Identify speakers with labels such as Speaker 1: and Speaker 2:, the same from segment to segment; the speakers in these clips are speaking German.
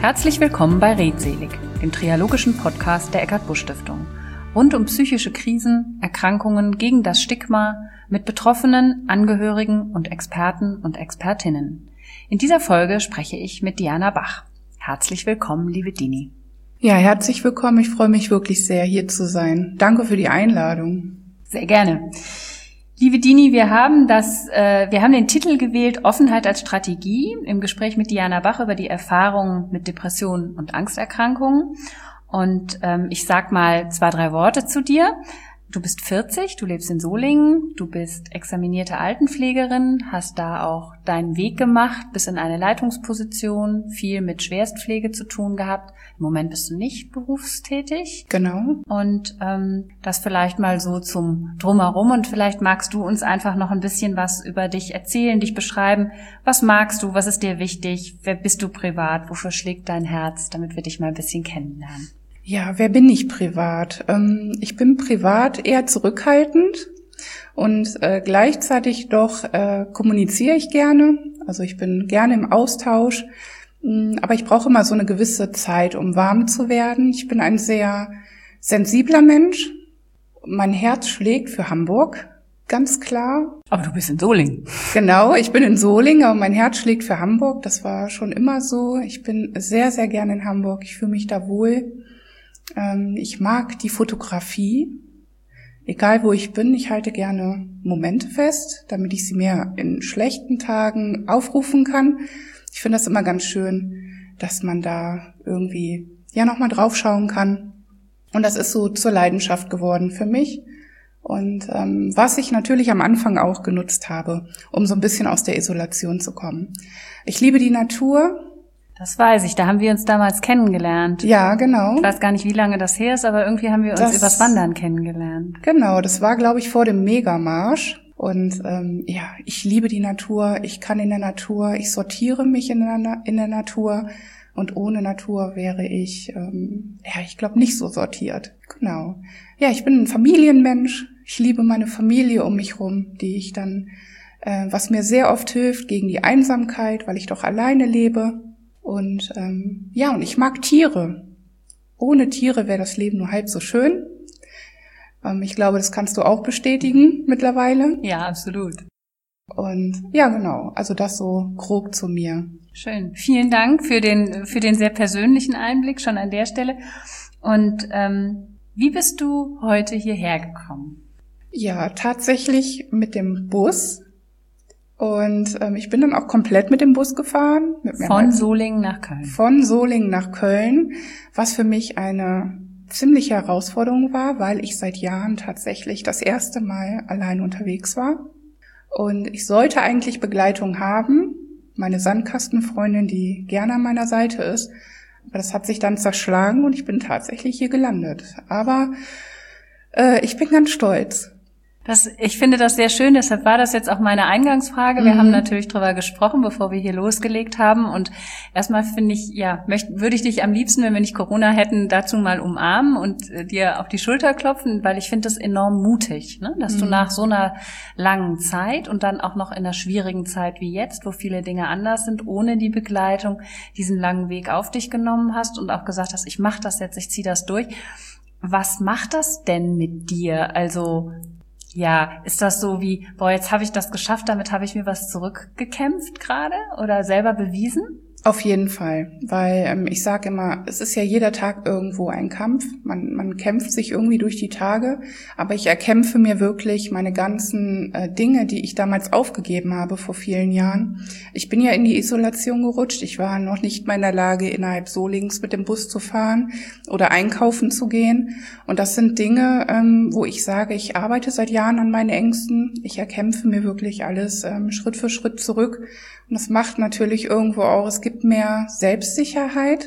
Speaker 1: Herzlich willkommen bei Redselig, dem triologischen Podcast der Eckart-Busch-Stiftung. Rund um psychische Krisen, Erkrankungen, gegen das Stigma, mit Betroffenen, Angehörigen und Experten und Expertinnen. In dieser Folge spreche ich mit Diana Bach. Herzlich willkommen, liebe Dini.
Speaker 2: Ja, herzlich willkommen. Ich freue mich wirklich sehr, hier zu sein. Danke für die Einladung.
Speaker 1: Sehr gerne. Liebe Dini, wir haben den Titel gewählt, Offenheit als Strategie, im Gespräch mit Diana Bach über die Erfahrungen mit Depressionen und Angsterkrankungen. Und ich sag mal 2, 3 Worte zu dir. Du bist 40, du lebst in Solingen, du bist examinierte Altenpflegerin, hast da auch deinen Weg gemacht, bist in eine Leitungsposition, viel mit Schwerstpflege zu tun gehabt. Im Moment bist du nicht berufstätig.
Speaker 2: Genau.
Speaker 1: Und das vielleicht mal so zum Drumherum, und vielleicht magst du uns einfach noch ein bisschen was über dich erzählen, dich beschreiben. Was magst du, was ist dir wichtig, wer bist du privat, wofür schlägt dein Herz, damit wir dich mal ein bisschen kennenlernen.
Speaker 2: Ja, wer bin ich privat? Ich bin privat eher zurückhaltend und gleichzeitig doch kommuniziere ich gerne. Also ich bin gerne im Austausch, aber ich brauche immer so eine gewisse Zeit, um warm zu werden. Ich bin ein sehr sensibler Mensch. Mein Herz schlägt für Hamburg, ganz klar.
Speaker 1: Aber du bist in Solingen.
Speaker 2: Genau, ich bin in Solingen, aber mein Herz schlägt für Hamburg. Das war schon immer so. Ich bin sehr, sehr gerne in Hamburg. Ich fühle mich da wohl. Ich mag die Fotografie, egal wo ich bin. Ich halte gerne Momente fest, damit ich sie mehr in schlechten Tagen aufrufen kann. Ich finde das immer ganz schön, dass man da irgendwie nochmal drauf schauen kann. Und das ist so zur Leidenschaft geworden für mich. Und was ich natürlich am Anfang auch genutzt habe, um so ein bisschen aus der Isolation zu kommen. Ich liebe die Natur.
Speaker 1: Das weiß ich, da haben wir uns damals kennengelernt.
Speaker 2: Ja, genau.
Speaker 1: Ich weiß gar nicht, wie lange das her ist, aber irgendwie haben wir uns übers Wandern kennengelernt.
Speaker 2: Genau, das war, glaube ich, vor dem Megamarsch. Und ich liebe die Natur, ich kann in der Natur, ich sortiere mich in der Natur. Und ohne Natur wäre ich, ich glaube, nicht so sortiert. Genau. Ja, ich bin ein Familienmensch. Ich liebe meine Familie um mich rum, die ich dann, was mir sehr oft hilft gegen die Einsamkeit, weil ich doch alleine lebe. Und und ich mag Tiere. Ohne Tiere wäre das Leben nur halb so schön. Ich glaube, das kannst du auch bestätigen mittlerweile.
Speaker 1: Ja, absolut.
Speaker 2: Und ja, genau. Also das so grob zu mir.
Speaker 1: Schön. Vielen Dank für den sehr persönlichen Einblick schon an der Stelle. Und wie bist du heute hierher gekommen?
Speaker 2: Ja, tatsächlich mit dem Bus. Und ich bin dann auch komplett mit dem Bus gefahren.
Speaker 1: Von Solingen nach Köln.
Speaker 2: Von Solingen nach Köln, was für mich eine ziemliche Herausforderung war, weil ich seit Jahren tatsächlich das erste Mal allein unterwegs war. Und ich sollte eigentlich Begleitung haben, meine Sandkastenfreundin, die gerne an meiner Seite ist. Aber das hat sich dann zerschlagen und ich bin tatsächlich hier gelandet. Aber ich bin ganz stolz.
Speaker 1: Ich finde das sehr schön, deshalb war das jetzt auch meine Eingangsfrage. Wir haben natürlich drüber gesprochen, bevor wir hier losgelegt haben. Und erstmal finde ich, würde ich dich am liebsten, wenn wir nicht Corona hätten, dazu mal umarmen und dir auf die Schulter klopfen, weil ich finde das enorm mutig, ne? Dass du nach so einer langen Zeit und dann auch noch in einer schwierigen Zeit wie jetzt, wo viele Dinge anders sind, ohne die Begleitung, diesen langen Weg auf dich genommen hast und auch gesagt hast, ich mache das jetzt, ich ziehe das durch. Was macht das denn mit dir? Also ist das so wie, jetzt habe ich das geschafft, damit habe ich mir was zurückgekämpft gerade oder selber bewiesen?
Speaker 2: Auf jeden Fall, weil ich sage immer, es ist ja jeder Tag irgendwo ein Kampf. Man kämpft sich irgendwie durch die Tage, aber ich erkämpfe mir wirklich meine ganzen Dinge, die ich damals aufgegeben habe vor vielen Jahren. Ich bin ja in die Isolation gerutscht. Ich war noch nicht mal in der Lage, innerhalb Solingens mit dem Bus zu fahren oder einkaufen zu gehen. Und das sind Dinge, wo ich sage, ich arbeite seit Jahren an meinen Ängsten. Ich erkämpfe mir wirklich alles Schritt für Schritt zurück. Und das macht natürlich irgendwo auch, es gibt mehr Selbstsicherheit.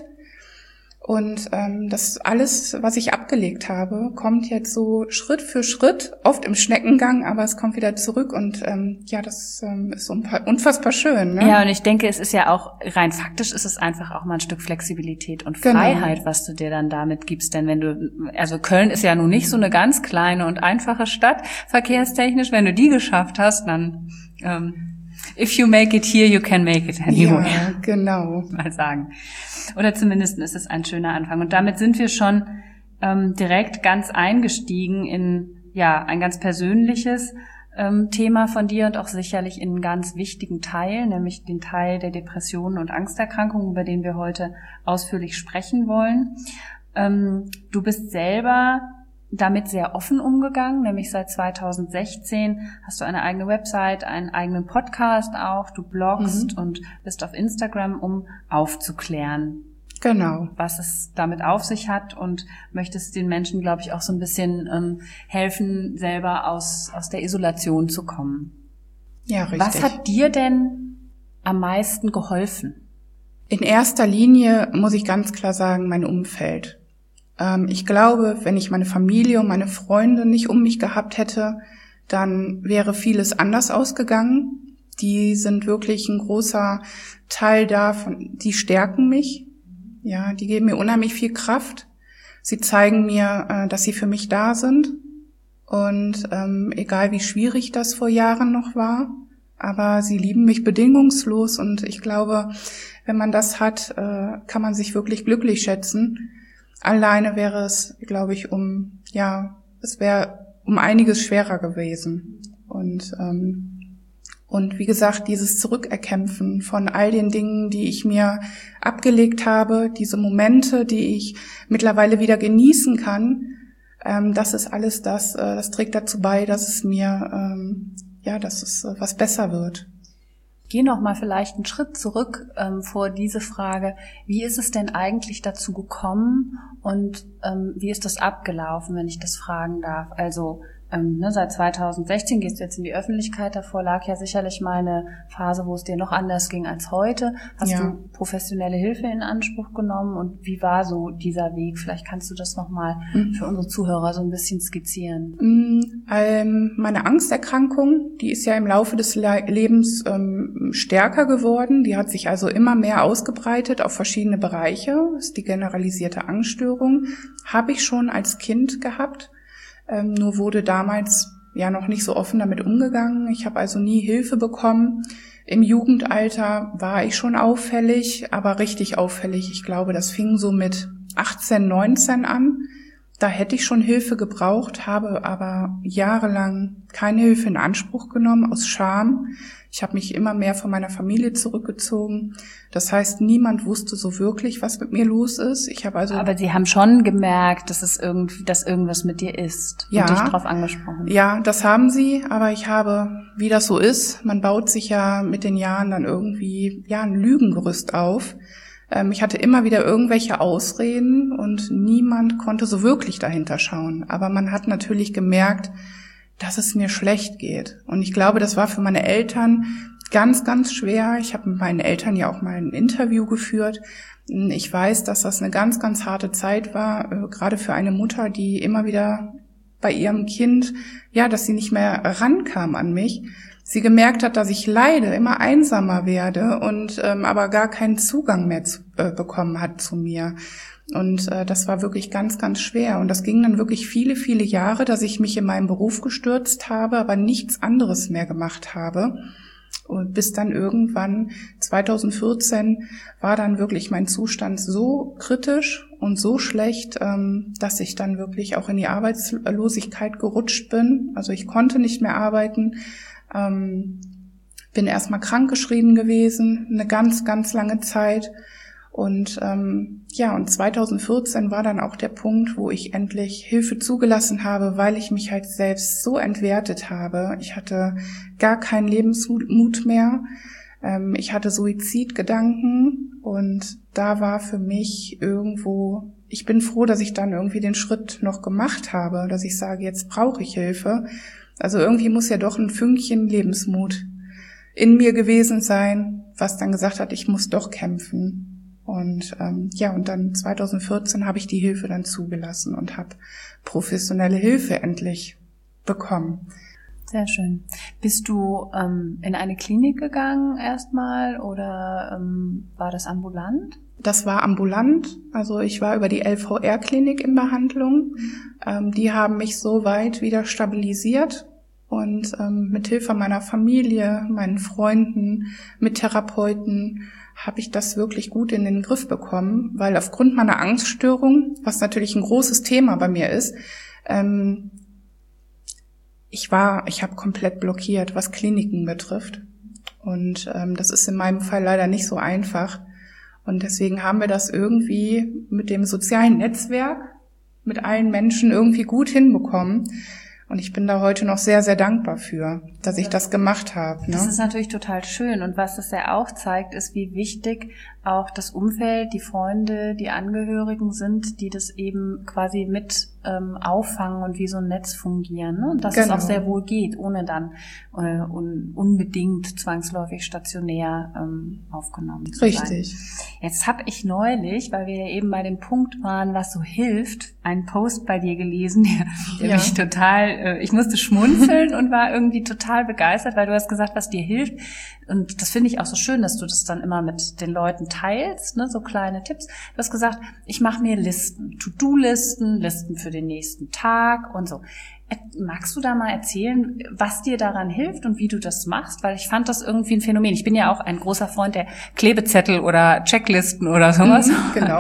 Speaker 2: Und das alles, was ich abgelegt habe, kommt jetzt so Schritt für Schritt, oft im Schneckengang, aber es kommt wieder zurück und das ist unfassbar schön. Ne?
Speaker 1: Ja, und ich denke, es ist ja auch, rein faktisch ist es einfach auch mal ein Stück Flexibilität und Freiheit, was du dir dann damit gibst. Denn also Köln ist ja nun nicht so eine ganz kleine und einfache Stadt, verkehrstechnisch, wenn du die geschafft hast, dann If you make it here, you can make it anywhere.
Speaker 2: Ja, genau.
Speaker 1: Mal sagen. Oder zumindest ist es ein schöner Anfang. Und damit sind wir schon direkt ganz eingestiegen in ein ganz persönliches Thema von dir und auch sicherlich in einen ganz wichtigen Teil, nämlich den Teil der Depressionen und Angsterkrankungen, über den wir heute ausführlich sprechen wollen. Du bist selber damit sehr offen umgegangen, nämlich seit 2016 hast du eine eigene Website, einen eigenen Podcast auch, du bloggst und bist auf Instagram, um aufzuklären.
Speaker 2: Genau.
Speaker 1: Was es damit auf sich hat und möchtest den Menschen, glaube ich, auch so ein bisschen helfen, selber aus der Isolation zu kommen.
Speaker 2: Ja, richtig.
Speaker 1: Was hat dir denn am meisten geholfen?
Speaker 2: In erster Linie muss ich ganz klar sagen, mein Umfeld. Ich glaube, wenn ich meine Familie und meine Freunde nicht um mich gehabt hätte, dann wäre vieles anders ausgegangen. Die sind wirklich ein großer Teil davon, die stärken mich. Ja, die geben mir unheimlich viel Kraft. Sie zeigen mir, dass sie für mich da sind. Und egal wie schwierig das vor Jahren noch war, aber sie lieben mich bedingungslos. Und ich glaube, wenn man das hat, kann man sich wirklich glücklich schätzen. Alleine wäre es, glaube ich, es wäre um einiges schwerer gewesen. Und wie gesagt, dieses Zurückerkämpfen von all den Dingen, die ich mir abgelegt habe, diese Momente, die ich mittlerweile wieder genießen kann, das ist alles das trägt dazu bei, dass es mir, dass es was besser wird.
Speaker 1: Geh noch mal vielleicht einen Schritt zurück vor diese Frage. Wie ist es denn eigentlich dazu gekommen und wie ist das abgelaufen, wenn ich das fragen darf? Also seit 2016 gehst du jetzt in die Öffentlichkeit. Davor lag ja sicherlich mal eine Phase, wo es dir noch anders ging als heute. Hast du professionelle Hilfe in Anspruch genommen und wie war so dieser Weg? Vielleicht kannst du das noch mal für unsere Zuhörer so ein bisschen skizzieren.
Speaker 2: Meine Angsterkrankung, die ist ja im Laufe des Lebens stärker geworden. Die hat sich also immer mehr ausgebreitet auf verschiedene Bereiche. Das ist die generalisierte Angststörung. Habe ich schon als Kind gehabt. Nur wurde damals ja noch nicht so offen damit umgegangen. Ich habe also nie Hilfe bekommen. Im Jugendalter war ich schon auffällig, aber richtig auffällig. Ich glaube, das fing so mit 18, 19 an. Da hätte ich schon Hilfe gebraucht, habe aber jahrelang keine Hilfe in Anspruch genommen, aus Scham. Ich habe mich immer mehr von meiner Familie zurückgezogen. Das heißt, niemand wusste so wirklich, was mit mir los ist.
Speaker 1: Aber Sie haben schon gemerkt, dass irgendwas mit dir ist und dich darauf angesprochen.
Speaker 2: Ja, das haben sie, aber ich habe, wie das so ist, man baut sich ja mit den Jahren dann irgendwie ein Lügengerüst auf. Ich hatte immer wieder irgendwelche Ausreden und niemand konnte so wirklich dahinter schauen. Aber man hat natürlich gemerkt, dass es mir schlecht geht. Und ich glaube, das war für meine Eltern ganz, ganz schwer. Ich habe mit meinen Eltern ja auch mal ein Interview geführt. Ich weiß, dass das eine ganz, ganz harte Zeit war, gerade für eine Mutter, die immer wieder bei ihrem Kind, dass sie nicht mehr rankam an mich. Sie gemerkt hat, dass ich leide, immer einsamer werde und aber gar keinen Zugang mehr bekommen hat zu mir. Und das war wirklich ganz, ganz schwer. Und das ging dann wirklich viele, viele Jahre, dass ich mich in meinen Beruf gestürzt habe, aber nichts anderes mehr gemacht habe. Und bis dann irgendwann 2014 war dann wirklich mein Zustand so kritisch und so schlecht, dass ich dann wirklich auch in die Arbeitslosigkeit gerutscht bin. Also ich konnte nicht mehr arbeiten. Bin erstmal krankgeschrieben gewesen, eine ganz, ganz lange Zeit. Und und 2014 war dann auch der Punkt, wo ich endlich Hilfe zugelassen habe, weil ich mich halt selbst so entwertet habe. Ich hatte gar keinen Lebensmut mehr. Ich hatte Suizidgedanken und da war für mich irgendwo, ich bin froh, dass ich dann irgendwie den Schritt noch gemacht habe, dass ich sage, jetzt brauche ich Hilfe. Also irgendwie muss ja doch ein Fünkchen Lebensmut in mir gewesen sein, was dann gesagt hat, ich muss doch kämpfen. Und und dann 2014 habe ich die Hilfe dann zugelassen und habe professionelle Hilfe endlich bekommen.
Speaker 1: Sehr schön. Bist du in eine Klinik gegangen erstmal oder war das ambulant?
Speaker 2: Das war ambulant, also ich war über die LVR-Klinik in Behandlung. Die haben mich so weit wieder stabilisiert Und mit Hilfe meiner Familie, meinen Freunden, mit Therapeuten habe ich das wirklich gut in den Griff bekommen, weil aufgrund meiner Angststörung, was natürlich ein großes Thema bei mir ist, ich habe komplett blockiert, was Kliniken betrifft. Und das ist in meinem Fall leider nicht so einfach. Und deswegen haben wir das irgendwie mit dem sozialen Netzwerk, mit allen Menschen irgendwie gut hinbekommen. Und ich bin da heute noch sehr, sehr dankbar für, dass ich das gemacht habe. Ne?
Speaker 1: Das ist natürlich total schön. Und was es ja auch zeigt, ist, wie wichtig auch das Umfeld, die Freunde, die Angehörigen sind, die das eben quasi mit auffangen und wie so ein Netz fungieren. Ne? Und dass es auch sehr wohl geht, ohne dann unbedingt zwangsläufig stationär aufgenommen zu sein.
Speaker 2: Richtig.
Speaker 1: Jetzt habe ich neulich, weil wir ja eben bei dem Punkt waren, was so hilft, einen Post bei dir gelesen, der mich total, ich musste schmunzeln und war irgendwie total begeistert, weil du hast gesagt, was dir hilft. Und das finde ich auch so schön, dass du das dann immer mit den Leuten teilst, ne, so kleine Tipps. Du hast gesagt, ich mache mir Listen, To-Do-Listen, Listen für den nächsten Tag und so. Magst du da mal erzählen, was dir daran hilft und wie du das machst? Weil ich fand das irgendwie ein Phänomen. Ich bin ja auch ein großer Freund der Klebezettel oder Checklisten oder sowas.
Speaker 2: Genau.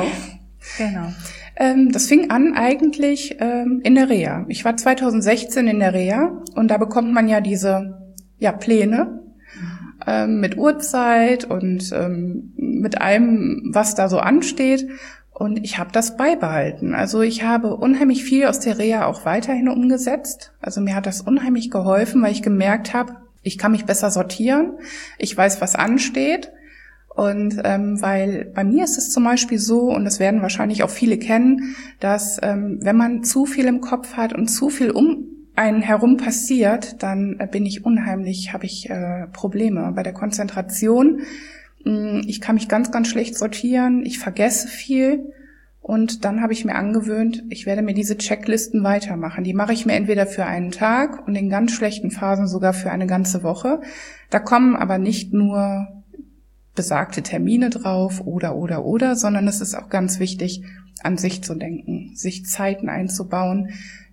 Speaker 1: Genau.
Speaker 2: Das fing an eigentlich in der Reha. Ich war 2016 in der Reha und da bekommt man ja diese Pläne mit Uhrzeit und mit allem, was da so ansteht. Und ich habe das beibehalten. Also ich habe unheimlich viel aus der Reha auch weiterhin umgesetzt. Also mir hat das unheimlich geholfen, weil ich gemerkt habe, ich kann mich besser sortieren. Ich weiß, was ansteht. Und weil bei mir ist es zum Beispiel so, und das werden wahrscheinlich auch viele kennen, dass wenn man zu viel im Kopf hat und zu viel um einen herum passiert, dann habe ich Probleme bei der Konzentration. Ich kann mich ganz, ganz schlecht sortieren. Ich vergesse viel. Und dann habe ich mir angewöhnt, ich werde mir diese Checklisten weitermachen. Die mache ich mir entweder für einen Tag und in ganz schlechten Phasen sogar für eine ganze Woche. Da kommen aber nicht nur besagte Termine drauf oder, sondern es ist auch ganz wichtig, an sich zu denken, sich Zeiten einzubauen,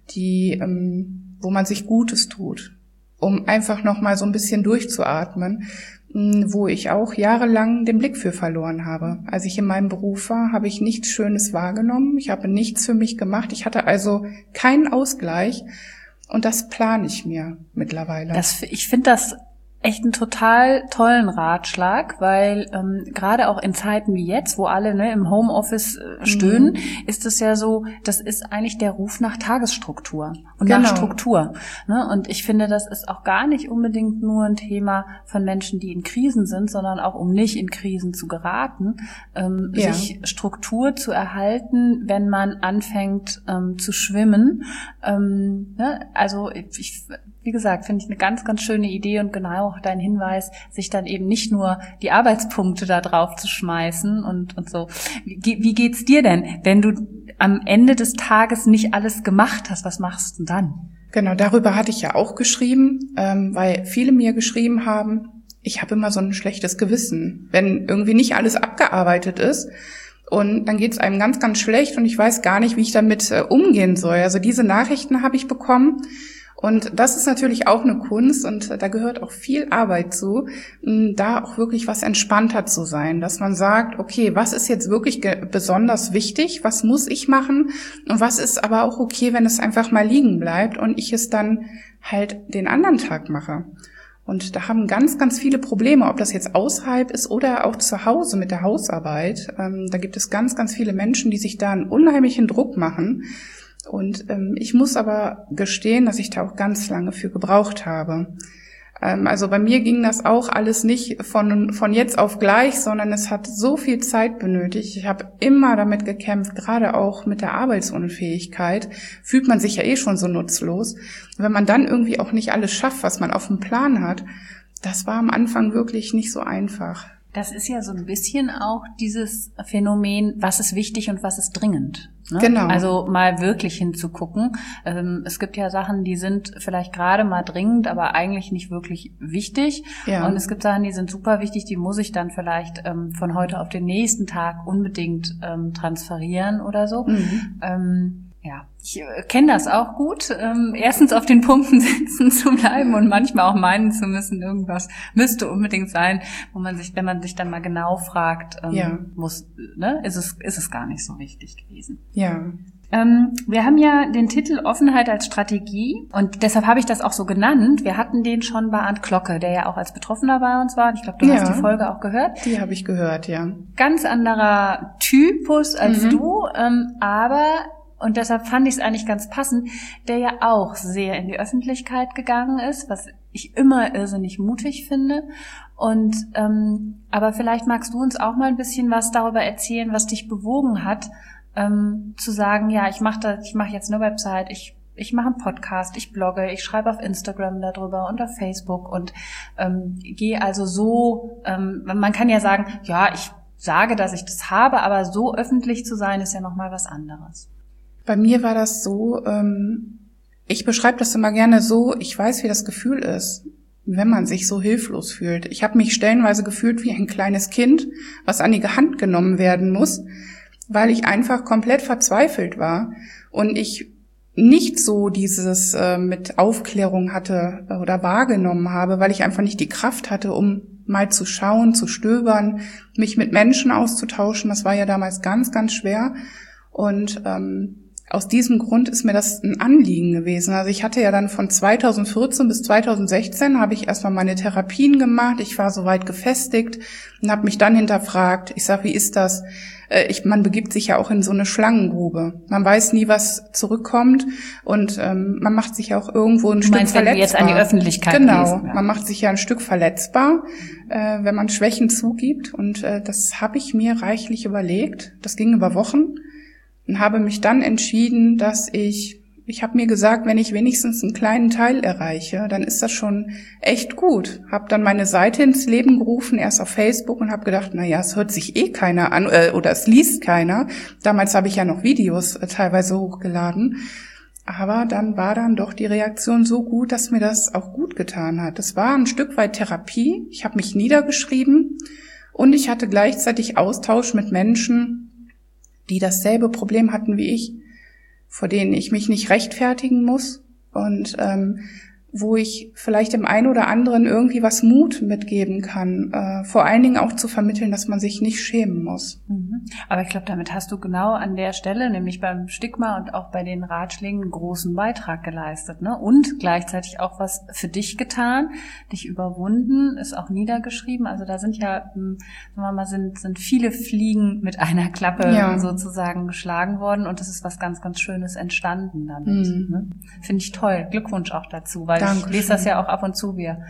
Speaker 2: wo man sich Gutes tut, um einfach nochmal so ein bisschen durchzuatmen, wo ich auch jahrelang den Blick für verloren habe. Als ich in meinem Beruf war, habe ich nichts Schönes wahrgenommen, ich habe nichts für mich gemacht, ich hatte also keinen Ausgleich und das plane ich mir mittlerweile.
Speaker 1: Ich finde das echt einen total tollen Ratschlag, weil gerade auch in Zeiten wie jetzt, wo alle im Homeoffice stöhnen, ist es ja so, das ist eigentlich der Ruf nach Tagesstruktur und nach Struktur. Ne? Und ich finde, das ist auch gar nicht unbedingt nur ein Thema von Menschen, die in Krisen sind, sondern auch, um nicht in Krisen zu geraten, sich Struktur zu erhalten, wenn man anfängt zu schwimmen. Also wie gesagt, finde ich eine ganz, ganz schöne Idee und genau auch dein Hinweis, sich dann eben nicht nur die Arbeitspunkte da drauf zu schmeißen und so. Wie geht's dir denn, wenn du am Ende des Tages nicht alles gemacht hast? Was machst du dann?
Speaker 2: Genau, darüber hatte ich ja auch geschrieben, weil viele mir geschrieben haben, ich habe immer so ein schlechtes Gewissen, wenn irgendwie nicht alles abgearbeitet ist. Und dann geht's einem ganz, ganz schlecht und ich weiß gar nicht, wie ich damit umgehen soll. Also diese Nachrichten habe ich bekommen. Und das ist natürlich auch eine Kunst und da gehört auch viel Arbeit zu, da auch wirklich was entspannter zu sein, dass man sagt, okay, was ist jetzt wirklich besonders wichtig, was muss ich machen und was ist aber auch okay, wenn es einfach mal liegen bleibt und ich es dann halt den anderen Tag mache. Und da haben ganz, ganz viele Probleme, ob das jetzt außerhalb ist oder auch zu Hause mit der Hausarbeit. Da gibt es ganz, ganz viele Menschen, die sich da einen unheimlichen Druck machen. Und ich muss aber gestehen, dass ich da auch ganz lange für gebraucht habe. Also bei mir ging das auch alles nicht von jetzt auf gleich, sondern es hat so viel Zeit benötigt. Ich habe immer damit gekämpft, gerade auch mit der Arbeitsunfähigkeit fühlt man sich ja eh schon so nutzlos. Und wenn man dann irgendwie auch nicht alles schafft, was man auf dem Plan hat, das war am Anfang wirklich nicht so einfach.
Speaker 1: Das ist ja so ein bisschen auch dieses Phänomen, was ist wichtig und was ist dringend. Ne?
Speaker 2: Genau.
Speaker 1: Also mal wirklich hinzugucken. Es gibt ja Sachen, die sind vielleicht gerade mal dringend, aber eigentlich nicht wirklich wichtig.
Speaker 2: Ja.
Speaker 1: Und es gibt Sachen, die sind super wichtig, die muss ich dann vielleicht von heute auf den nächsten Tag unbedingt transferieren oder so. ja, ich kenne das auch gut. Erstens auf den Punkten sitzen zu bleiben und manchmal auch meinen zu müssen, irgendwas müsste unbedingt sein, wo man sich, wenn man sich dann mal genau fragt, ist es gar nicht so wichtig gewesen.
Speaker 2: Ja.
Speaker 1: Wir haben ja den Titel Offenheit als Strategie und deshalb habe ich das auch so genannt. Wir hatten den schon bei Arndt Glocke, der ja auch als Betroffener bei uns war. Ich glaube, du hast die Folge auch gehört.
Speaker 2: Die habe ich gehört, ja.
Speaker 1: Ganz anderer Typus als du, aber, und deshalb fand ich es eigentlich ganz passend, der ja auch sehr in die Öffentlichkeit gegangen ist, was ich immer irrsinnig mutig finde. Und aber vielleicht magst du uns auch mal ein bisschen was darüber erzählen, was dich bewogen hat, zu sagen, ja, ich mache jetzt eine Website, ich mache einen Podcast, ich blogge, ich schreibe auf Instagram darüber und auf Facebook und gehe also so, man kann ja sagen, ja, ich sage, dass ich das habe, aber so öffentlich zu sein, ist ja nochmal was anderes.
Speaker 2: Bei mir war das so, ich beschreibe das immer gerne so, ich weiß, wie das Gefühl ist, wenn man sich so hilflos fühlt. Ich habe mich stellenweise gefühlt wie ein kleines Kind, was an die Hand genommen werden muss, weil ich einfach komplett verzweifelt war und ich nicht so dieses mit Aufklärung hatte oder wahrgenommen habe, weil ich einfach nicht die Kraft hatte, um mal zu schauen, zu stöbern, mich mit Menschen auszutauschen. Das war ja damals ganz, ganz schwer. Und aus diesem Grund ist mir das ein Anliegen gewesen. Also ich hatte ja dann von 2014 bis 2016 habe ich erstmal meine Therapien gemacht. Ich war soweit gefestigt und habe mich dann hinterfragt. Ich sage, wie ist das? Man begibt sich ja auch in so eine Schlangengrube. Man weiß nie, was zurückkommt und man macht sich ja auch irgendwo ein Stück verletzbar.
Speaker 1: Wenn du jetzt an die Öffentlichkeit
Speaker 2: genau,
Speaker 1: gehst, ja.
Speaker 2: Man macht sich ja ein Stück verletzbar, wenn man Schwächen zugibt und das habe ich mir reichlich überlegt. Das ging über Wochen und habe mich dann entschieden, dass ich habe mir gesagt, wenn ich wenigstens einen kleinen Teil erreiche, dann ist das schon echt gut. Habe dann meine Seite ins Leben gerufen, erst auf Facebook und habe gedacht, na ja, es hört sich eh keiner an oder es liest keiner. Damals habe ich ja noch Videos teilweise hochgeladen. Aber dann war dann doch die Reaktion so gut, dass mir das auch gut getan hat. Es war ein Stück weit Therapie. Ich habe mich niedergeschrieben und ich hatte gleichzeitig Austausch mit Menschen, die dasselbe Problem hatten wie ich, vor denen ich mich nicht rechtfertigen muss und wo ich vielleicht dem einen oder anderen irgendwie was Mut mitgeben kann, vor allen Dingen auch zu vermitteln, dass man sich nicht schämen muss.
Speaker 1: Aber ich glaube, damit hast du genau an der Stelle, nämlich beim Stigma und auch bei den Ratschlägen, einen großen Beitrag geleistet, ne? Und gleichzeitig auch was für dich getan, dich überwunden, ist auch niedergeschrieben. Also da sind ja, sagen wir mal, sind viele Fliegen mit einer Klappe sozusagen geschlagen worden und es ist was ganz, ganz Schönes entstanden damit. Ne? Finde ich toll. Glückwunsch auch dazu, weil ich lese das ja auch ab und zu. Wir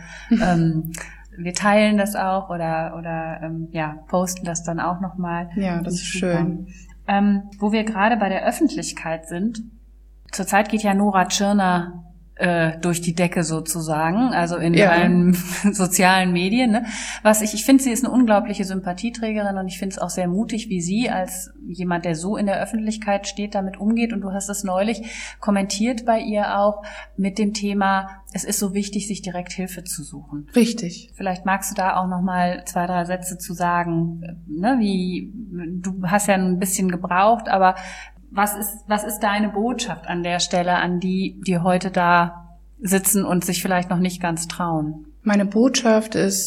Speaker 1: teilen das auch oder posten das dann auch nochmal.
Speaker 2: Ja, das ist schön.
Speaker 1: Wo wir gerade bei der Öffentlichkeit sind, zurzeit geht ja Nora Tschirner durch die Decke sozusagen, also in allen sozialen Medien. Ne? Ich finde, sie ist eine unglaubliche Sympathieträgerin und ich finde es auch sehr mutig, wie sie als jemand, der so in der Öffentlichkeit steht, damit umgeht. Und du hast es neulich kommentiert bei ihr auch mit dem Thema, es ist so wichtig, sich direkt Hilfe zu suchen.
Speaker 2: Richtig.
Speaker 1: Vielleicht magst du da auch noch mal 2, 3 Sätze zu sagen, ne? Du hast ja ein bisschen gebraucht, aber was ist deine Botschaft an der Stelle an die heute da sitzen und sich vielleicht noch nicht ganz trauen?
Speaker 2: Meine Botschaft ist,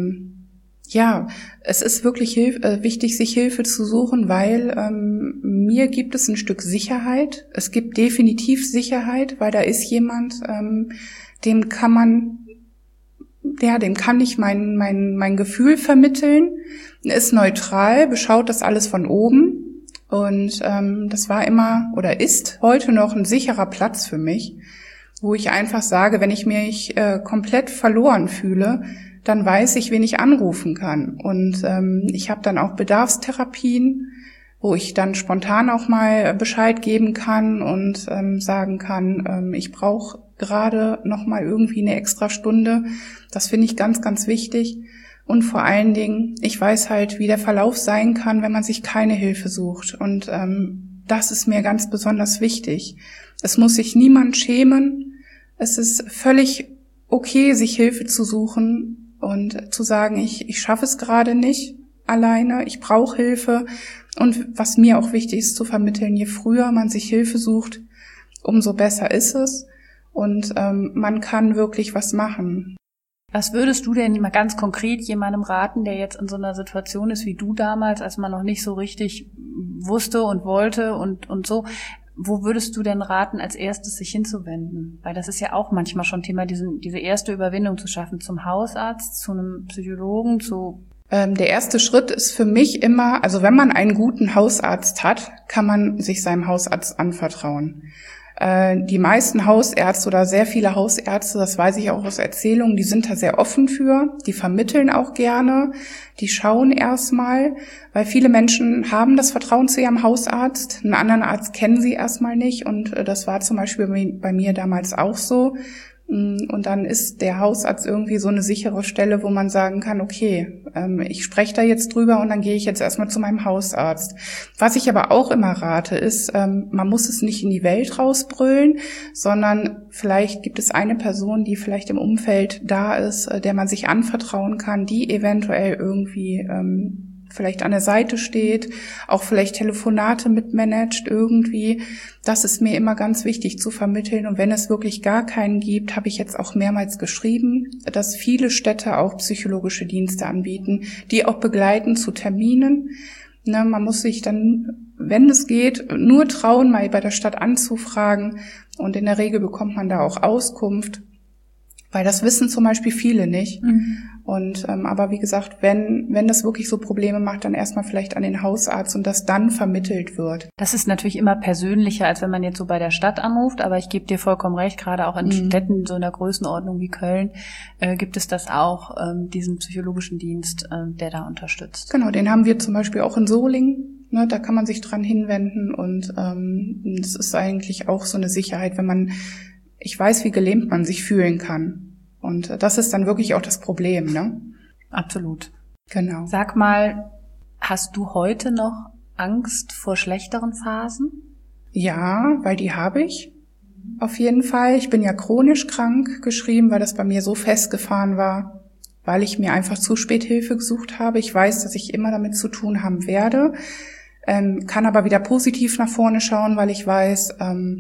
Speaker 2: es ist wirklich wichtig, sich Hilfe zu suchen, weil mir gibt es ein Stück Sicherheit. Es gibt definitiv Sicherheit, weil da ist jemand, dem kann ich mein Gefühl vermitteln, ist neutral, beschaut das alles von oben. Und das war immer oder ist heute noch ein sicherer Platz für mich, wo ich einfach sage, wenn ich mich komplett verloren fühle, dann weiß ich, wen ich anrufen kann. Und ich habe dann auch Bedarfstherapien, wo ich dann spontan auch mal Bescheid geben kann und sagen kann, ich brauche gerade noch mal irgendwie eine extra Stunde. Das finde ich ganz, ganz wichtig. Und vor allen Dingen, ich weiß halt, wie der Verlauf sein kann, wenn man sich keine Hilfe sucht. Und das ist mir ganz besonders wichtig. Es muss sich niemand schämen. Es ist völlig okay, sich Hilfe zu suchen und zu sagen, ich schaffe es gerade nicht alleine, ich brauche Hilfe. Und was mir auch wichtig ist zu vermitteln, je früher man sich Hilfe sucht, umso besser ist es. Und man kann wirklich was machen.
Speaker 1: Was würdest du denn mal ganz konkret jemandem raten, der jetzt in so einer Situation ist wie du damals, als man noch nicht so richtig wusste und wollte und so? Wo würdest du denn raten, als erstes sich hinzuwenden? Weil das ist ja auch manchmal schon Thema, diese erste Überwindung zu schaffen, zum Hausarzt, zu einem Psychologen,
Speaker 2: Der erste Schritt ist für mich immer, also wenn man einen guten Hausarzt hat, kann man sich seinem Hausarzt anvertrauen. Die meisten Hausärzte oder sehr viele Hausärzte, das weiß ich auch aus Erzählungen, die sind da sehr offen für, die vermitteln auch gerne, die schauen erstmal, weil viele Menschen haben das Vertrauen zu ihrem Hausarzt, einen anderen Arzt kennen sie erstmal nicht und das war zum Beispiel bei mir damals auch so. Und dann ist der Hausarzt irgendwie so eine sichere Stelle, wo man sagen kann, okay, ich spreche da jetzt drüber und dann gehe ich jetzt erstmal zu meinem Hausarzt. Was ich aber auch immer rate, ist, man muss es nicht in die Welt rausbrüllen, sondern vielleicht gibt es eine Person, die vielleicht im Umfeld da ist, der man sich anvertrauen kann, die eventuell irgendwie vielleicht an der Seite steht, auch vielleicht Telefonate mitmanagt irgendwie. Das ist mir immer ganz wichtig zu vermitteln. Und wenn es wirklich gar keinen gibt, habe ich jetzt auch mehrmals geschrieben, dass viele Städte auch psychologische Dienste anbieten, die auch begleiten zu Terminen. Ne, man muss sich dann, wenn es geht, nur trauen, mal bei der Stadt anzufragen. Und in der Regel bekommt man da auch Auskunft, weil das wissen zum Beispiel viele nicht. Und aber wie gesagt, wenn das wirklich so Probleme macht, dann erstmal vielleicht an den Hausarzt und das dann vermittelt wird.
Speaker 1: Das ist natürlich immer persönlicher, als wenn man jetzt so bei der Stadt anruft, aber ich gebe dir vollkommen recht, gerade auch in Städten so in der Größenordnung wie Köln gibt es das auch, diesen psychologischen Dienst, der da unterstützt.
Speaker 2: Genau, den haben wir zum Beispiel auch in Solingen. Ne, da kann man sich dran hinwenden und das ist eigentlich auch so eine Sicherheit, ich weiß, wie gelähmt man sich fühlen kann. Und das ist dann wirklich auch das Problem, ne?
Speaker 1: Absolut.
Speaker 2: Genau.
Speaker 1: Sag mal, hast du heute noch Angst vor schlechteren Phasen?
Speaker 2: Ja, weil die habe ich. Auf jeden Fall. Ich bin ja chronisch krank geschrieben, weil das bei mir so festgefahren war, weil ich mir einfach zu spät Hilfe gesucht habe. Ich weiß, dass ich immer damit zu tun haben werde, kann aber wieder positiv nach vorne schauen, weil ich weiß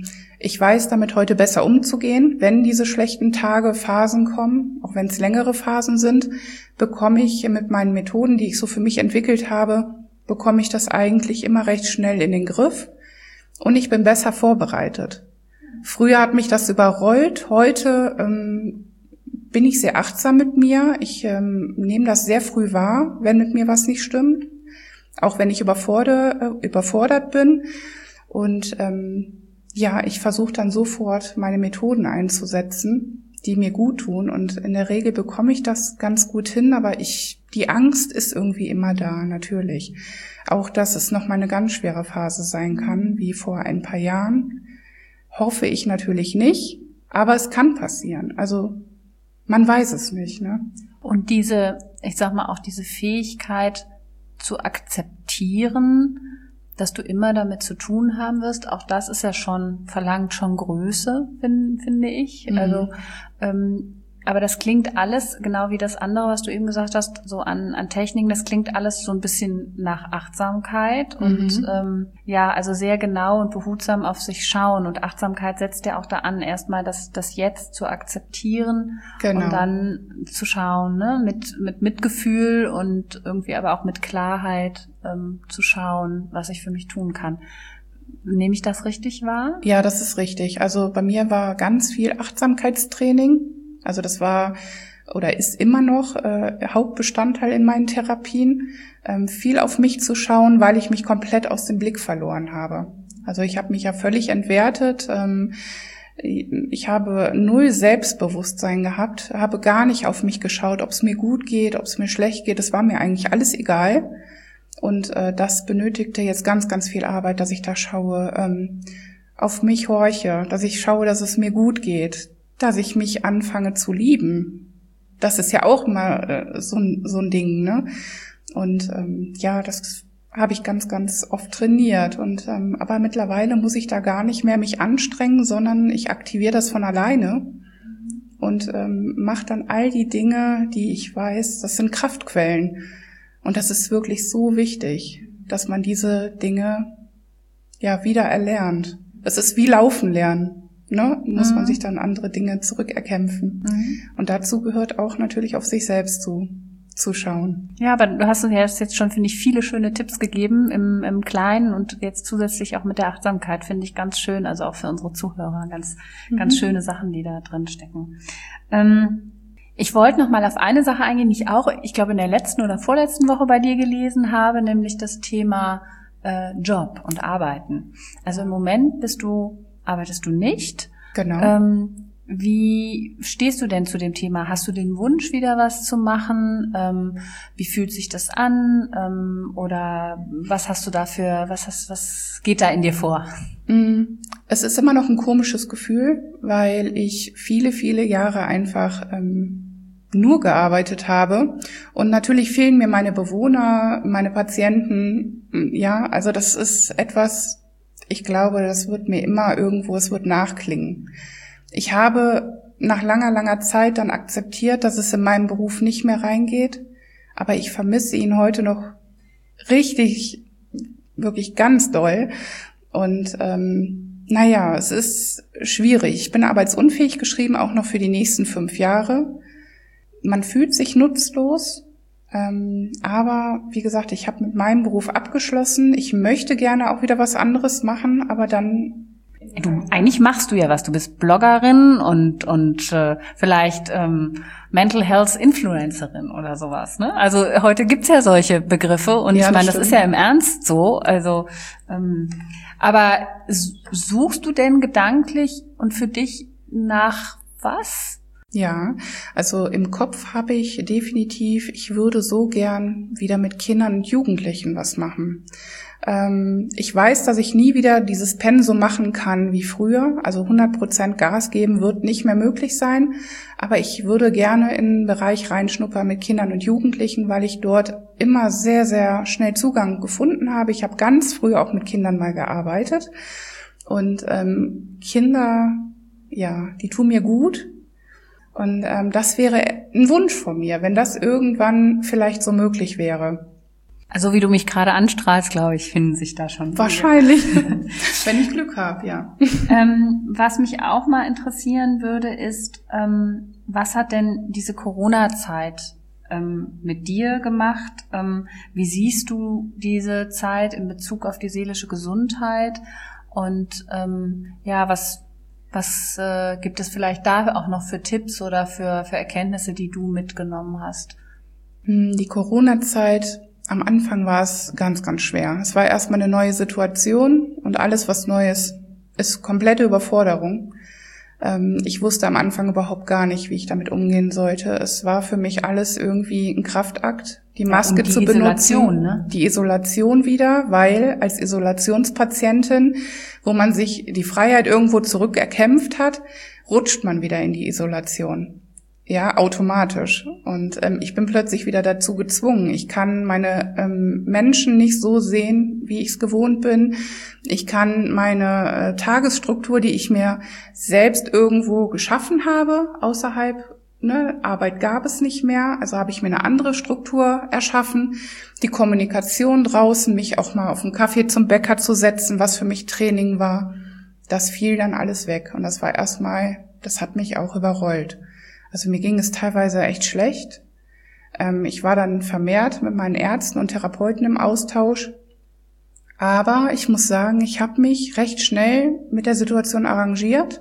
Speaker 2: damit heute besser umzugehen. Wenn diese schlechten Tage, Phasen kommen, auch wenn es längere Phasen sind, bekomme ich mit meinen Methoden, die ich so für mich entwickelt habe, bekomme ich das eigentlich immer recht schnell in den Griff und ich bin besser vorbereitet. Früher hat mich das überrollt, heute bin ich sehr achtsam mit mir. Ich nehme das sehr früh wahr, wenn mit mir was nicht stimmt, auch wenn ich überfordert bin und ich versuche dann sofort meine Methoden einzusetzen, die mir gut tun und in der Regel bekomme ich das ganz gut hin, aber die Angst ist irgendwie immer da, natürlich. Auch, dass es noch mal eine ganz schwere Phase sein kann, wie vor ein paar Jahren, hoffe ich natürlich nicht, aber es kann passieren. Also man weiß es nicht, ne?
Speaker 1: Und diese Fähigkeit zu akzeptieren, dass du immer damit zu tun haben wirst, auch das ist ja verlangt schon Größe, finde ich. Also, aber das klingt alles, genau wie das andere, was du eben gesagt hast, so an Techniken, das klingt alles so ein bisschen nach Achtsamkeit und also sehr genau und behutsam auf sich schauen. Und Achtsamkeit setzt ja auch da an, erstmal das Jetzt zu akzeptieren und dann zu schauen, ne, mit Mitgefühl und irgendwie aber auch mit Klarheit zu schauen, was ich für mich tun kann. Nehme ich das richtig wahr?
Speaker 2: Ja, das ist richtig. Also bei mir war ganz viel Achtsamkeitstraining. Also das war oder ist immer noch Hauptbestandteil in meinen Therapien, viel auf mich zu schauen, weil ich mich komplett aus dem Blick verloren habe. Also ich habe mich ja völlig entwertet. Ich habe null Selbstbewusstsein gehabt, habe gar nicht auf mich geschaut, ob es mir gut geht, ob es mir schlecht geht. Es war mir eigentlich alles egal. Und das benötigte jetzt ganz, ganz viel Arbeit, dass ich da schaue, auf mich horche, dass ich schaue, dass es mir gut geht, dass ich mich anfange zu lieben. Das ist ja auch mal so ein Ding, ne? Und das habe ich ganz, ganz oft trainiert. Und aber mittlerweile muss ich da gar nicht mehr mich anstrengen, sondern ich aktiviere das von alleine und mache dann all die Dinge, die ich weiß, das sind Kraftquellen. Und das ist wirklich so wichtig. dass man diese Dinge ja wieder erlernt. Es ist wie Laufen lernen, ne? Muss man sich dann andere Dinge zurückerkämpfen. Und dazu gehört auch natürlich auf sich selbst zu schauen.
Speaker 1: Ja, aber du hast uns ja jetzt schon, finde ich, viele schöne Tipps gegeben im Kleinen und jetzt zusätzlich auch mit der Achtsamkeit, finde ich ganz schön, also auch für unsere Zuhörer, ganz schöne Sachen, die da drin stecken. Ich wollte noch mal auf eine Sache eingehen, die ich glaube, in der letzten oder vorletzten Woche bei dir gelesen habe, nämlich das Thema Job und Arbeiten. Also im Moment arbeitest du nicht.
Speaker 2: Genau.
Speaker 1: Wie stehst du denn zu dem Thema? Hast du den Wunsch, wieder was zu machen? Wie fühlt sich das an? Oder was hast du dafür, was geht da in dir vor?
Speaker 2: Es ist immer noch ein komisches Gefühl, weil ich viele, viele Jahre einfach nur gearbeitet habe. Und natürlich fehlen mir meine Bewohner, meine Patienten. Ja, also das ist etwas, ich glaube, das wird mir immer irgendwo, es wird nachklingen. Ich habe nach langer, langer Zeit dann akzeptiert, dass es in meinen Beruf nicht mehr reingeht. Aber ich vermisse ihn heute noch richtig, wirklich ganz doll. Und es ist schwierig. Ich bin arbeitsunfähig geschrieben, auch noch für die nächsten 5 Jahre. Man fühlt sich nutzlos, aber wie gesagt, ich habe mit meinem Beruf abgeschlossen. Ich möchte gerne auch wieder was anderes machen, aber dann...
Speaker 1: Eigentlich machst du ja was. Du bist Bloggerin und vielleicht Mental Health Influencerin oder sowas, ne? Also heute gibt's ja solche Begriffe und ja, ich meine, das ist ja im Ernst so. Also, aber suchst du denn gedanklich und für dich nach was?
Speaker 2: Ja, also im Kopf habe ich definitiv, ich würde so gern wieder mit Kindern und Jugendlichen was machen. Ich weiß, dass ich nie wieder dieses Pensum machen kann wie früher. Also 100% Gas geben wird nicht mehr möglich sein. Aber ich würde gerne in den Bereich reinschnuppern mit Kindern und Jugendlichen, weil ich dort immer sehr, sehr schnell Zugang gefunden habe. Ich habe ganz früh auch mit Kindern mal gearbeitet. Und Kinder, ja, die tun mir gut. Und das wäre ein Wunsch von mir, wenn das irgendwann vielleicht so möglich wäre.
Speaker 1: Also wie du mich gerade anstrahlst, glaube ich, finden sich da schon.
Speaker 2: Wahrscheinlich, wenn ich Glück habe, ja.
Speaker 1: Was mich auch mal interessieren würde, ist, was hat denn diese Corona-Zeit mit dir gemacht? Wie siehst du diese Zeit in Bezug auf die seelische Gesundheit? Und was gibt es vielleicht da auch noch für Tipps oder für Erkenntnisse, die du mitgenommen hast?
Speaker 2: Die Corona-Zeit, am Anfang war es ganz, ganz schwer. Es war erstmal eine neue Situation und alles, was Neues, ist komplette Überforderung. Ich wusste am Anfang überhaupt gar nicht, wie ich damit umgehen sollte. Es war für mich alles irgendwie ein Kraftakt, die Maske zu benutzen.
Speaker 1: Isolation, ne?
Speaker 2: Die Isolation wieder, weil als Isolationspatientin, wo man sich die Freiheit irgendwo zurückerkämpft hat, rutscht man wieder in die Isolation. Ja, automatisch. Und ich bin plötzlich wieder dazu gezwungen. Ich kann meine Menschen nicht so sehen, wie ich es gewohnt bin. Ich kann meine Tagesstruktur, die ich mir selbst irgendwo geschaffen habe, außerhalb, Arbeit gab es nicht mehr, also habe ich mir eine andere Struktur erschaffen. Die Kommunikation draußen, mich auch mal auf einen Kaffee zum Bäcker zu setzen, was für mich Training war, das fiel dann alles weg. Und das war das hat mich auch überrollt. Also mir ging es teilweise echt schlecht. Ich war dann vermehrt mit meinen Ärzten und Therapeuten im Austausch. Aber ich muss sagen, ich habe mich recht schnell mit der Situation arrangiert.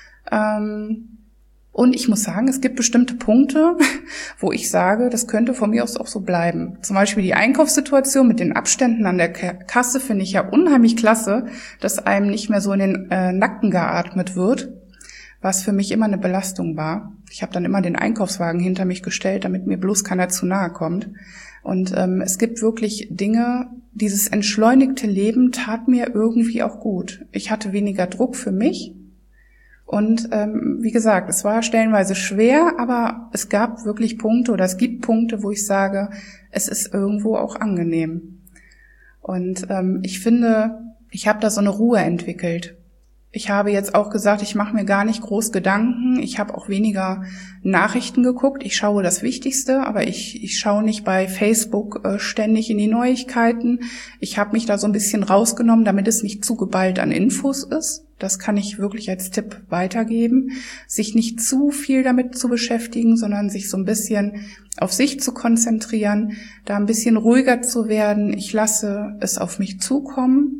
Speaker 2: Und ich muss sagen, es gibt bestimmte Punkte, wo ich sage, das könnte von mir aus auch so bleiben. Zum Beispiel die Einkaufssituation mit den Abständen an der Kasse finde ich ja unheimlich klasse, dass einem nicht mehr so in den Nacken geatmet wird, was für mich immer eine Belastung war. Ich habe dann immer den Einkaufswagen hinter mich gestellt, damit mir bloß keiner zu nahe kommt. Und es gibt wirklich Dinge, dieses entschleunigte Leben tat mir irgendwie auch gut. Ich hatte weniger Druck für mich. Und wie gesagt, es war stellenweise schwer, aber es gab wirklich Punkte oder es gibt Punkte, wo ich sage, es ist irgendwo auch angenehm. Und ich finde, ich habe da so eine Ruhe entwickelt. Ich habe jetzt auch gesagt, ich mache mir gar nicht groß Gedanken. Ich habe auch weniger Nachrichten geguckt. Ich schaue das Wichtigste, aber ich schaue nicht bei Facebook ständig in die Neuigkeiten. Ich habe mich da so ein bisschen rausgenommen, damit es nicht zu geballt an Infos ist. Das kann ich wirklich als Tipp weitergeben. Sich nicht zu viel damit zu beschäftigen, sondern sich so ein bisschen auf sich zu konzentrieren, da ein bisschen ruhiger zu werden. Ich lasse es auf mich zukommen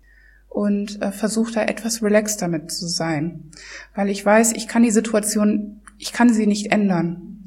Speaker 2: und versuche da etwas relaxed damit zu sein. Weil ich weiß, ich kann die Situation, ich kann sie nicht ändern.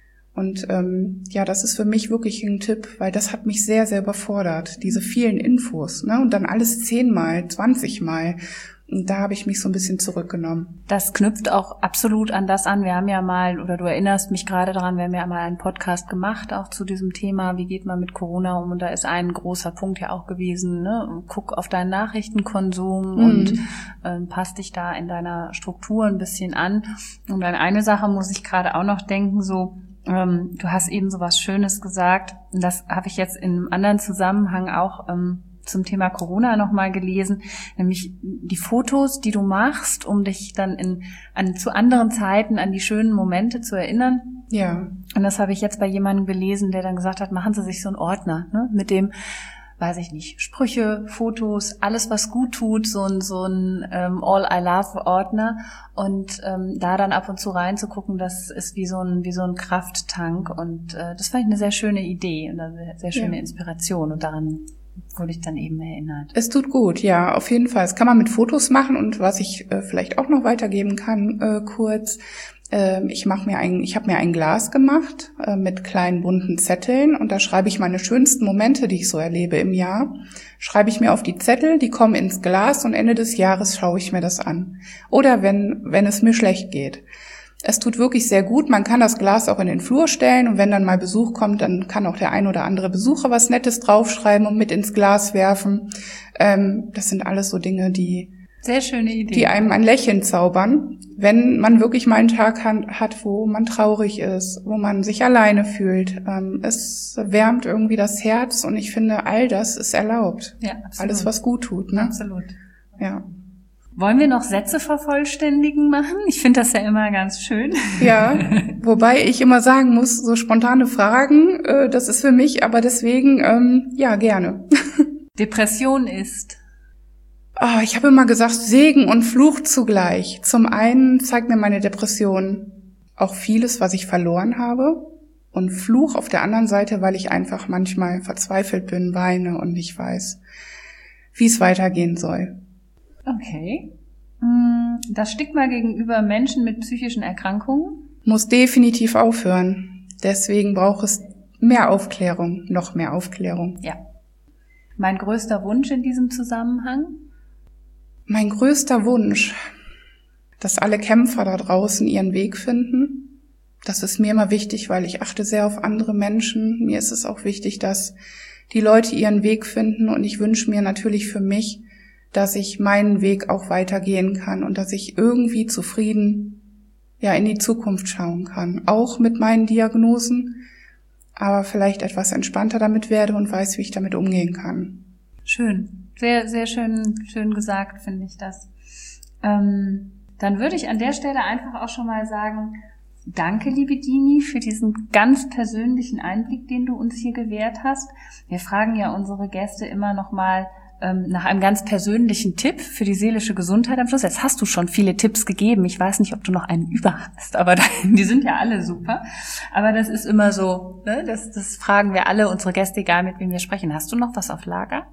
Speaker 2: Und das ist für mich wirklich ein Tipp, weil das hat mich sehr, sehr überfordert, diese vielen Infos, ne? Und dann alles 10-mal, 20-mal. Und da habe ich mich so ein bisschen zurückgenommen.
Speaker 1: Das knüpft auch absolut an das an. Wir haben ja mal, oder du erinnerst mich gerade daran, wir haben ja mal einen Podcast gemacht, auch zu diesem Thema, wie geht man mit Corona um? Und da ist ein großer Punkt ja auch gewesen, ne? Guck auf deinen Nachrichtenkonsum und passt dich da in deiner Struktur ein bisschen an. Und an eine Sache muss ich gerade auch noch denken, so, du hast eben so was Schönes gesagt. Und das habe ich jetzt in einem anderen Zusammenhang auch zum Thema Corona nochmal gelesen, nämlich die Fotos, die du machst, um dich dann zu anderen Zeiten an die schönen Momente zu erinnern.
Speaker 2: Ja.
Speaker 1: Und das habe ich jetzt bei jemandem gelesen, der dann gesagt hat, machen Sie sich so einen Ordner, ne, mit dem, weiß ich nicht, Sprüche, Fotos, alles was gut tut, so ein All I Love Ordner und da dann ab und zu reinzugucken, das ist wie so ein Krafttank und das fand ich eine sehr schöne Idee und eine sehr schöne Inspiration und daran wurde ich dann eben erinnert.
Speaker 2: Es tut gut, ja, auf jeden Fall. Das kann man mit Fotos machen und was ich vielleicht auch noch weitergeben kann, kurz. Ich habe mir ein Glas gemacht mit kleinen bunten Zetteln und da schreibe ich meine schönsten Momente, die ich so erlebe im Jahr, schreibe ich mir auf die Zettel, die kommen ins Glas und Ende des Jahres schaue ich mir das an. Oder wenn es mir schlecht geht. Es tut wirklich sehr gut. Man kann das Glas auch in den Flur stellen und wenn dann mal Besuch kommt, dann kann auch der ein oder andere Besucher was Nettes draufschreiben und mit ins Glas werfen. Das sind alles so Dinge, die
Speaker 1: sehr schöne Idee,
Speaker 2: die einem ein Lächeln zaubern, wenn man wirklich mal einen Tag hat, wo man traurig ist, wo man sich alleine fühlt. Es wärmt irgendwie das Herz und ich finde, all das ist erlaubt.
Speaker 1: Ja, absolut.
Speaker 2: Alles, was gut tut, ne?
Speaker 1: Absolut.
Speaker 2: Ja.
Speaker 1: Wollen wir noch Sätze vervollständigen machen? Ich finde das ja immer ganz schön.
Speaker 2: Ja, wobei ich immer sagen muss, so spontane Fragen, das ist für mich, aber deswegen, ja, gerne.
Speaker 1: Depression ist?
Speaker 2: Ich habe immer gesagt, Segen und Fluch zugleich. Zum einen zeigt mir meine Depression auch vieles, was ich verloren habe. Und Fluch auf der anderen Seite, weil ich einfach manchmal verzweifelt bin, weine und nicht weiß, wie es weitergehen soll.
Speaker 1: Okay. Das Stigma gegenüber Menschen mit psychischen Erkrankungen?
Speaker 2: Muss definitiv aufhören. Deswegen braucht es mehr Aufklärung, noch mehr Aufklärung.
Speaker 1: Ja. Mein größter Wunsch in diesem Zusammenhang?
Speaker 2: Mein größter Wunsch, dass alle Kämpfer da draußen ihren Weg finden. Das ist mir immer wichtig, weil ich achte sehr auf andere Menschen. Mir ist es auch wichtig, dass die Leute ihren Weg finden und ich wünsche mir natürlich für mich, dass ich meinen Weg auch weitergehen kann und dass ich irgendwie zufrieden in die Zukunft schauen kann. Auch mit meinen Diagnosen, aber vielleicht etwas entspannter damit werde und weiß, wie ich damit umgehen kann.
Speaker 1: Schön. Sehr, sehr schön gesagt, finde ich das. Dann würde ich an der Stelle einfach auch schon mal sagen, danke, liebe Dini, für diesen ganz persönlichen Einblick, den du uns hier gewährt hast. Wir fragen ja unsere Gäste immer noch mal nach einem ganz persönlichen Tipp für die seelische Gesundheit am Schluss. Jetzt hast du schon viele Tipps gegeben. Ich weiß nicht, ob du noch einen über hast, aber die sind ja alle super. Aber das ist immer so, ne? Das fragen wir alle unsere Gäste, egal mit wem wir sprechen. Hast du noch was auf Lager?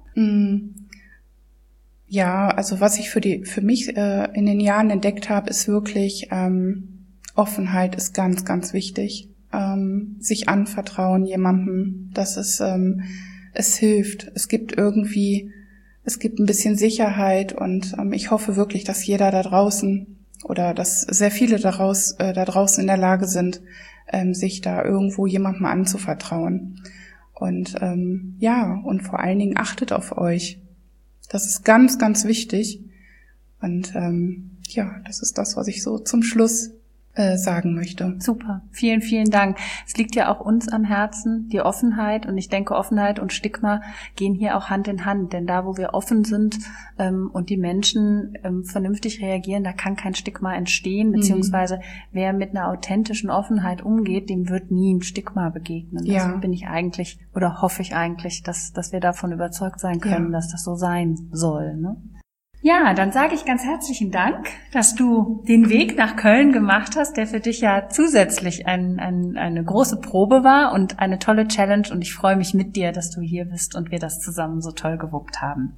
Speaker 2: Ja, also was ich für mich in den Jahren entdeckt habe, ist wirklich Offenheit ist ganz, ganz wichtig. Sich anvertrauen jemandem, dass es hilft. Es gibt ein bisschen Sicherheit und ich hoffe wirklich, dass jeder da draußen oder dass sehr viele da draußen in der Lage sind, sich da irgendwo jemandem anzuvertrauen. Und und vor allen Dingen achtet auf euch. Das ist ganz, ganz wichtig. Und das ist das, was ich so zum Schluss sagen möchte.
Speaker 1: Super, vielen, vielen Dank. Es liegt ja auch uns am Herzen, die Offenheit, und ich denke, Offenheit und Stigma gehen hier auch Hand in Hand, denn da, wo wir offen sind und die Menschen vernünftig reagieren, da kann kein Stigma entstehen, beziehungsweise wer mit einer authentischen Offenheit umgeht, dem wird nie ein Stigma begegnen.
Speaker 2: Ja.
Speaker 1: Also bin ich eigentlich oder hoffe ich eigentlich, dass wir davon überzeugt sein können, dass das so sein soll, ne? Ja, dann sage ich ganz herzlichen Dank, dass du den Weg nach Köln gemacht hast, der für dich ja zusätzlich eine große Probe war und eine tolle Challenge. Und ich freue mich mit dir, dass du hier bist und wir das zusammen so toll gewuppt haben.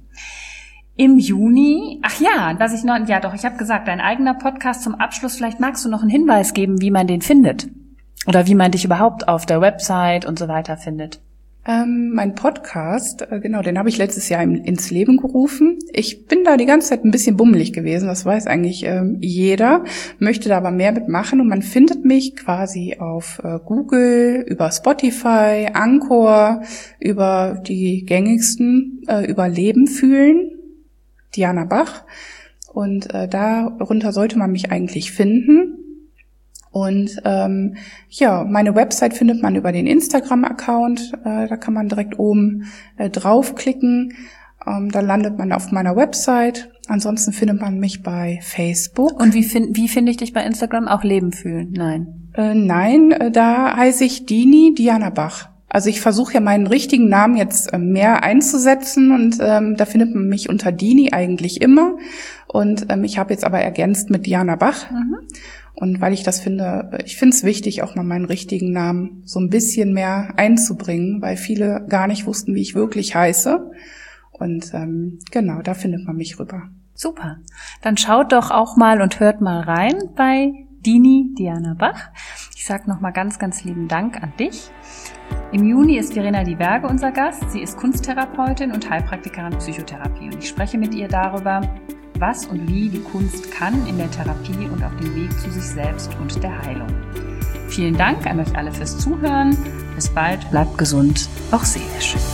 Speaker 1: Im Juni, ich habe gesagt, dein eigener Podcast zum Abschluss. Vielleicht magst du noch einen Hinweis geben, wie man den findet oder wie man dich überhaupt auf der Website und so weiter findet.
Speaker 2: Mein Podcast, den habe ich letztes Jahr ins Leben gerufen. Ich bin da die ganze Zeit ein bisschen bummelig gewesen, das weiß eigentlich jeder, möchte da aber mehr mitmachen und man findet mich quasi auf Google, über Spotify, Anchor, über die gängigsten, über Leben fühlen, Diana Bach, und darunter sollte man mich eigentlich finden. Und meine Website findet man über den Instagram-Account. Da kann man direkt oben draufklicken. Dann landet man auf meiner Website. Ansonsten findet man mich bei Facebook.
Speaker 1: Und wie finde ich dich bei Instagram? Auch Leben fühlen? Nein.
Speaker 2: Nein, da heiße ich Diana Bach. Also ich versuche ja meinen richtigen Namen jetzt mehr einzusetzen und da findet man mich unter Dini eigentlich immer. Und ich habe jetzt aber ergänzt mit Diana Bach. Mhm. Und weil ich finde es wichtig, auch mal meinen richtigen Namen so ein bisschen mehr einzubringen, weil viele gar nicht wussten, wie ich wirklich heiße. Und da findet man mich rüber.
Speaker 1: Super. Dann schaut doch auch mal und hört mal rein bei Diana Bach. Ich sage nochmal ganz, ganz lieben Dank an dich. Im Juni ist Verena Die Berge unser Gast. Sie ist Kunsttherapeutin und Heilpraktikerin Psychotherapie. Und ich spreche mit ihr darüber, was und wie die Kunst kann in der Therapie und auf dem Weg zu sich selbst und der Heilung. Vielen Dank an euch alle fürs Zuhören. Bis bald, bleibt gesund, auch seelisch.